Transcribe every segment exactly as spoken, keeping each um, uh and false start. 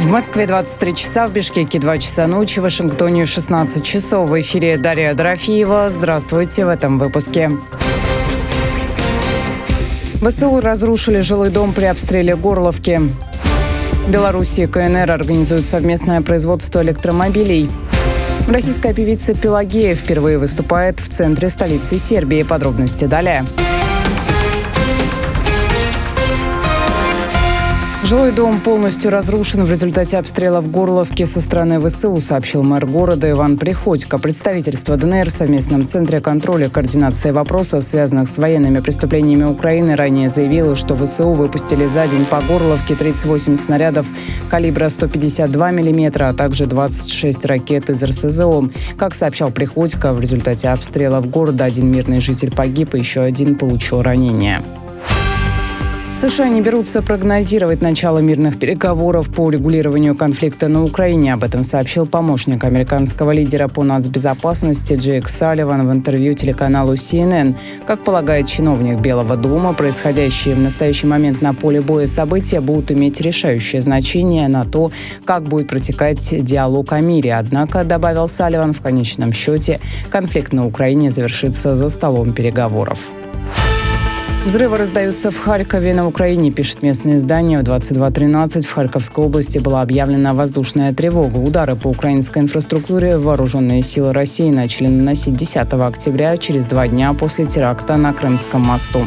В Москве двадцать три часа, в Бишкеке два часа ночи, в Вашингтоне шестнадцать часов. В эфире Дарья Дорофеева. Здравствуйте в этом выпуске. ВСУ разрушили жилой дом при обстреле Горловки. Белоруссия и КНР организуют совместное производство электромобилей. Российская певица Пелагея впервые выступает в центре столицы Сербии. Подробности далее. Жилой дом полностью разрушен в результате обстрела в Горловке со стороны ВСУ, сообщил мэр города Иван Приходько. Представительство ДНР в совместном центре контроля и координации вопросов, связанных с военными преступлениями Украины, ранее заявило, что ВСУ выпустили за день по Горловке тридцать восемь снарядов калибра сто пятьдесят два миллиметра, а также двадцать шесть ракет из РСЗО. Как сообщал Приходько, в результате обстрелов города один мирный житель погиб, и еще один получил ранение. США не берутся прогнозировать начало мирных переговоров по урегулированию конфликта на Украине. Об этом сообщил помощник американского лидера по нацбезопасности Джейк Салливан в интервью телеканалу Си Эн Эн. Как полагает чиновник Белого дома, происходящие в настоящий момент на поле боя события будут иметь решающее значение на то, как будет протекать диалог о мире. Однако, добавил Салливан, в конечном счете конфликт на Украине завершится за столом переговоров. Взрывы раздаются в Харькове на Украине, пишет местное издание. В двадцать два тринадцать в Харьковской области была объявлена воздушная тревога. Удары по украинской инфраструктуре вооруженные силы России начали наносить десятого октября, через два дня после теракта на Крымском мосту.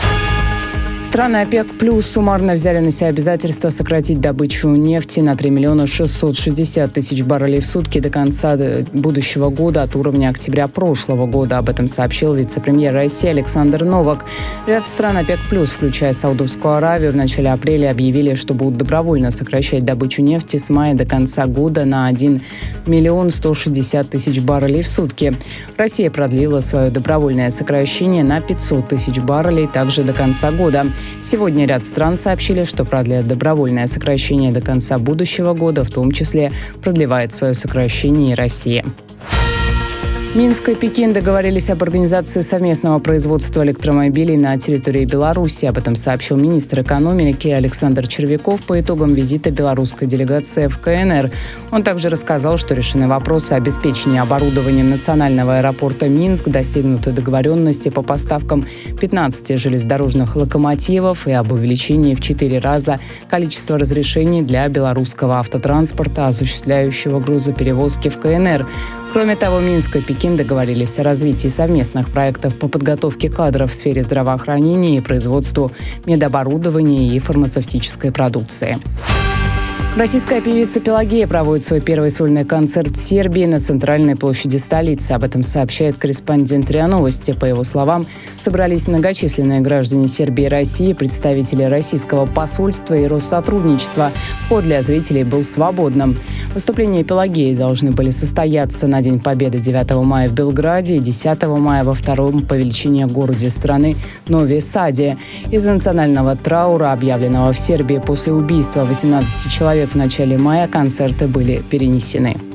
Страны ОПЕК плюс суммарно взяли на себя обязательство сократить добычу нефти на три миллиона шестьсот шестьдесят тысяч баррелей в сутки до конца будущего года от уровня октября прошлого года. Об этом сообщил вице-премьер России Александр Новак. Ряд стран ОПЕК плюс, включая Саудовскую Аравию, в начале апреля объявили, что будут добровольно сокращать добычу нефти с мая до конца года на один миллион сто шестьдесят тысяч баррелей в сутки. Россия продлила свое добровольное сокращение на пятьсот тысяч баррелей также до конца года. Сегодня ряд стран сообщили, что продлят добровольное сокращение до конца будущего года, в том числе продлевает свое сокращение и Россия. Минск и Пекин договорились об организации совместного производства электромобилей на территории Беларуси. Об этом сообщил министр экономики Александр Червяков по итогам визита белорусской делегации в КНР. Он также рассказал, что решены вопросы обеспечения оборудованием национального аэропорта Минск, достигнуты договоренности по поставкам пятнадцати железнодорожных локомотивов и об увеличении в четыре раза количества разрешений для белорусского автотранспорта, осуществляющего грузоперевозки в КНР. Кроме того, Минск и Пекин договорились о развитии совместных проектов по подготовке кадров в сфере здравоохранения и производству медоборудования и фармацевтической продукции. Российская певица Пелагея проводит свой первый сольный концерт в Сербии на центральной площади столицы. Об этом сообщает корреспондент РИА Новости. По его словам, собрались многочисленные граждане Сербии и России, представители российского посольства и Россотрудничества. Вход для зрителей был свободным. Выступления Пелагеи должны были состояться на День Победы девятого мая в Белграде и десятого мая во втором по величине городе страны Нови Саде. Из-за национального траура, объявленного в Сербии после убийства восемнадцати человек в начале мая, концерты были перенесены.